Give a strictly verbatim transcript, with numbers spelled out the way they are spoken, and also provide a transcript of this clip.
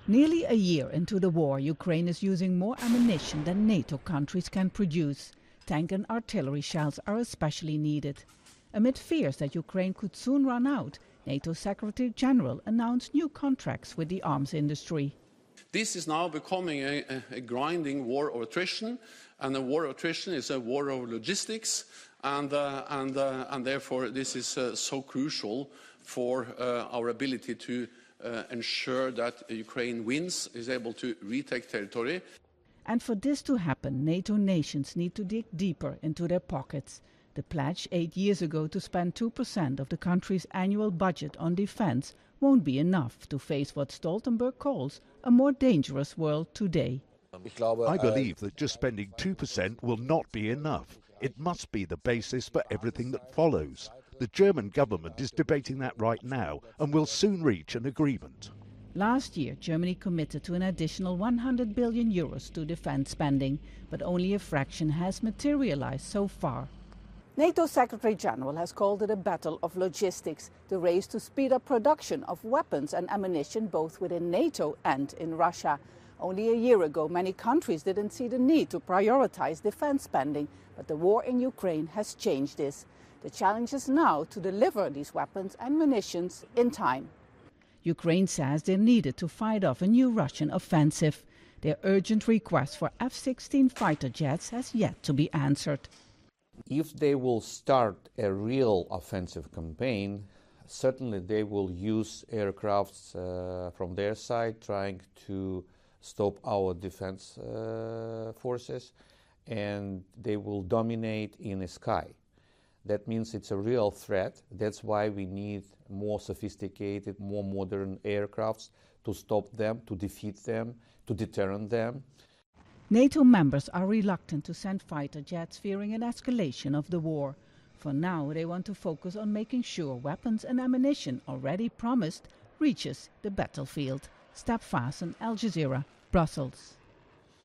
Nearly a year into the war, Ukraine is using more ammunition than NATO countries can produce. Tank and artillery shells are especially needed. Amid fears that Ukraine could soon run out, NATO Secretary General announced new contracts with the arms industry. This is now becoming a, a grinding war of attrition, and a war of attrition is a war of logistics, and, uh, and, uh, and therefore this is uh, so crucial for uh, our ability to uh, ensure that Ukraine wins, is able to retake territory. And for this to happen, NATO nations need to dig deeper into their pockets. The pledge eight years ago to spend two percent of the country's annual budget on defense won't be enough to face what Stoltenberg calls a more dangerous world today. I believe that just spending two percent will not be enough. It must be the basis for everything that follows. The German government is debating that right now and will soon reach an agreement. Last year, Germany committed to an additional one hundred billion euros to defense spending, but only a fraction has materialized so far. NATO Secretary General has called it a battle of logistics, the race to speed up production of weapons and ammunition both within NATO and in Russia. Only a year ago, many countries didn't see the need to prioritize defense spending, but the war in Ukraine has changed this. The challenge is now to deliver these weapons and munitions in time. Ukraine says they're needed to fight off a new Russian offensive. Their urgent request for F sixteen fighter jets has yet to be answered. If they will start a real offensive campaign, certainly they will use aircrafts uh, from their side trying to stop our defense uh, forces, and they will dominate in the sky. That means it's a real threat. That's why we need more sophisticated, more modern aircrafts to stop them, to defeat them, to deter them. NATO members are reluctant to send fighter jets, fearing an escalation of the war. For now, they want to focus on making sure weapons and ammunition already promised reaches the battlefield. Step Vaesen, Al Jazeera, Brussels.